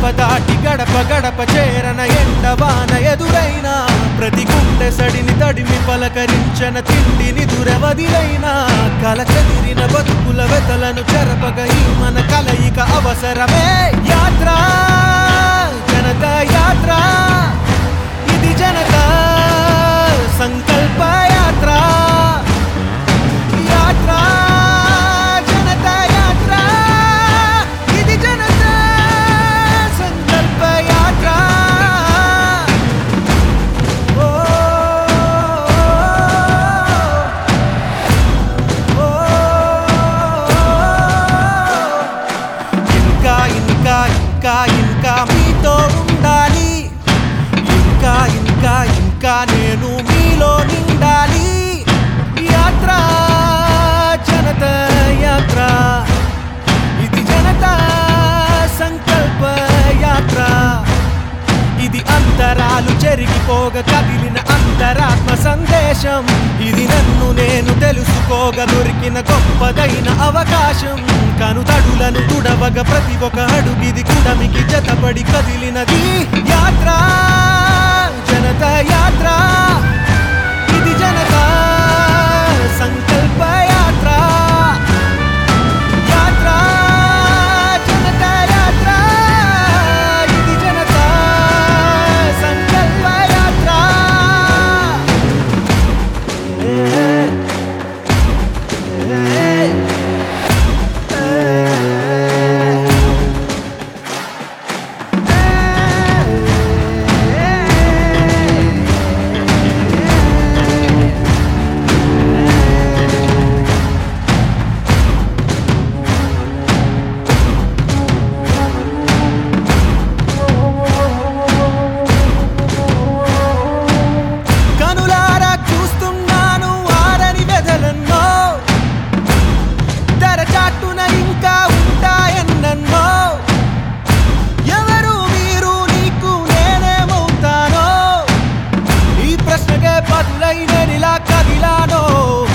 దాటి గడప గడప చేరన ఎండవాన ఎదురైనా ప్రతి గుండె సడిని తడిమి పలకరించన తిండిని దురవదిలైనా కల చెదిరిన బతుకుల వెతలను చెరపగ ఈ మన కలయిక అవసరమే యాత్ర జనతా యాత్ర ఇది జనతా సంకల్ప యాత్ర యాత్ర జనతా యాత్ర ఇది జనతా సంకల్ప యాత్ర ఓ ఓ ఇంకా ఇంకా ఇంకా ఇంకా మీతో ఉండాలి ఇంకా ఇంకా ఇంకా నేను మీలో నిండాలి యాత్ర జనతా యాత్ర ఇది జనతా సంకల్ప యాత్ర ఇది అంతరాలు చెరిగిపోగ కదిలిన అంతరాత్మ సందేశం ఇది నన్ను నేను తెలుసుకోగ దొరికిన గొప్పదైన అవకాశం కనుతడులను తుడవగ ప్రతి ఒక్క అడుగిది కుడమికి జతపడి కదిలినది యాత్ర జనతా యాత్ర ఇది జనతా సంకల్ప యాత్ర యాత్ర జనతా యాత్ర ఇది జనతా సంకల్ప యాత్ర కనులారా చూస్తున్నాను ఆరని వెదలన్నో తెరచాటున ఇంకా ఉంటాయన్నో ఎవరు మీరు నీకు నేనేమవుతానో ఈ ప్రశ్నకే బదులైననిలా కదిలానో